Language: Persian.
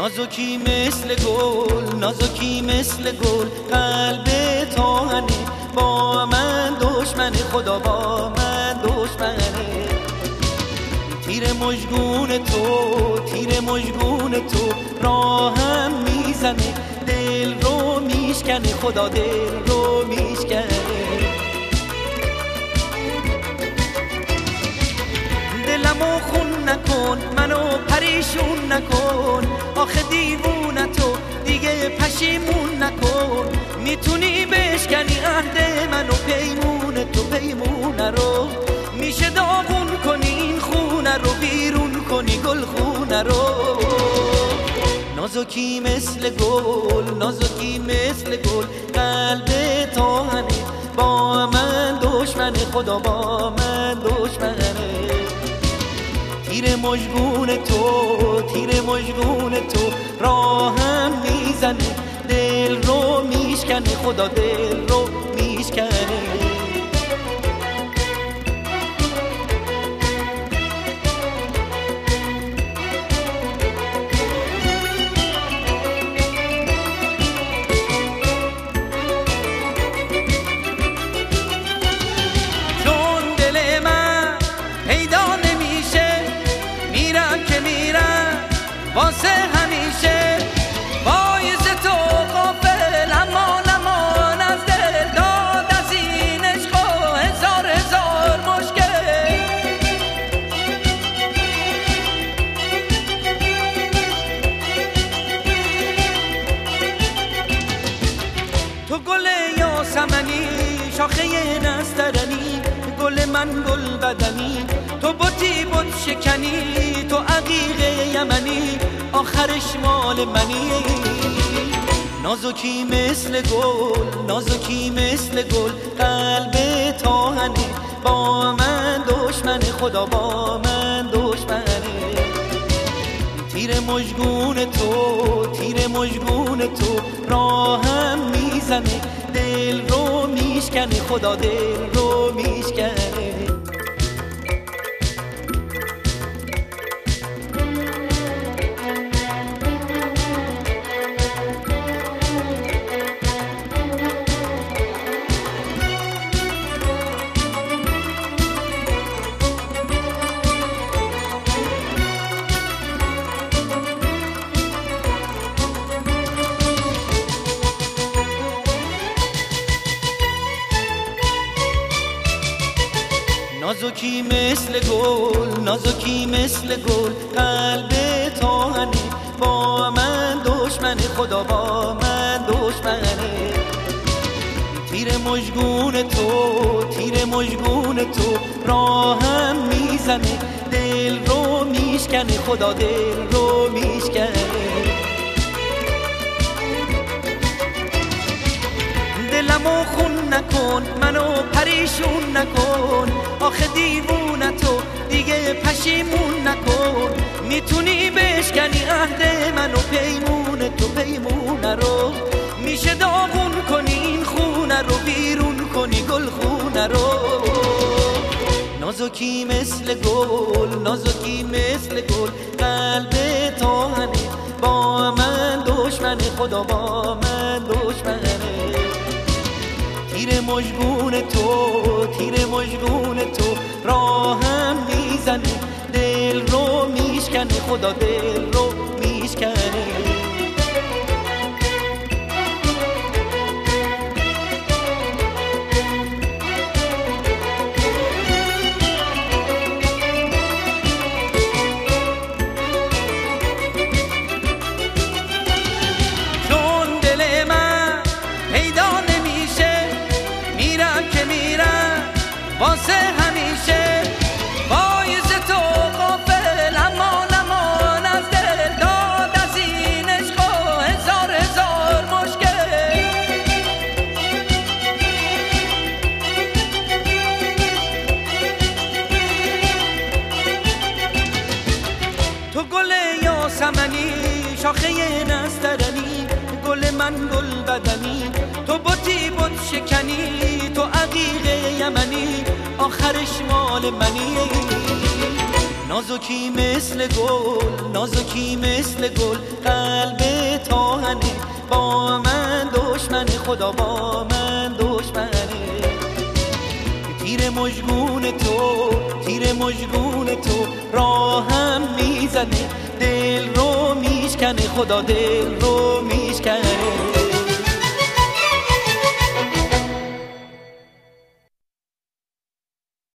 نازکی مثل گل، نازکی مثل گل، قلب تاهنه. با من دشمن، خدا با من دشمنه. تیر مژگون تو، تیر مژگون تو راهم میزنه. دل رو میشکنه، خدا دل رو میشکنه. دلمو خون نکن، منو پریشون نکن. آخه دیوونه تو دیگه پشیمون نکن. میتونی بشکنی عهد منو، پیمون تو پیمونه رو. میشه داغون کنی این خونه رو، بیرون کنی گل خونه رو. نازکی مثل گل، نازکی مثل گل، قلب تاهنه. با من دشمن، خدا با من دشمنه. تیر مژگون تو، تیر مژگون تو راهم میزنه. دل رو میشکنه، خدا دل رو میشکنه. چون دل من پیدا نمیشه، میرم که میرم واسه همیشه. باعث تو غافل، امان امان از دل داد، از این عشق و هزار هزار مشکل. تو گل یاسمنی، شاخه نسترنی، گل من گل بدنی. تو بطی بط شکنی، تو عقیق یمنی، آخرش مال منی. نازکی مثل گل، نازکی مثل گل، قلب تاهنه. با من دشمن، خدا با من دشمنه. تیر مژگون تو، تیر مژگون تو راهم میزنه. دل رو میشکنه، خدا دل رو میشکنه. نازکی مثل گل، نازکی مثل گل، قلب تاهنه. با من دشمن، خدا با من دشمنه. تیر مژگون تو، تیر مژگون تو راهم میزنه. دل رو میشکنه، خدا دل رو میشکنه. دلمو خون نکن، منو پریشون نکن. آخه دیوونه تو دیگه پشیمون نکن. میتونی بشکنی عهد منو، پیمون تو پیمونه رو. میشه داغون کنی این خونه رو، بیرون کنی گل خونه رو. نازکی مثل گل، نازکی مثل گل، قلب تاهنه. با من دشمن، خدا با من دشمنه. تیر مژگون تو، تیر مژگون تو راهم میزنه. دل رو میشکنه، خدا دل رو میشکنه. چون دل من پیدا نمیشه، میرم که میرم واسه همیشه. باعث تو غافل، امان امان از دل داد، از این عشق و هزار هزار مشکل. تو گل یاسمنی، شاخه نسترنی، گل من گل بدنی. تو بطی بط شکنی، تو عقیق یمنی، آخرش مال منی. نازکی مثل گل، نازکی مثل گل، خدا با من دشمنه. تیر مژگون تو راهم میزنه، دل رو میشکنه، خدا دل رو میشکنه.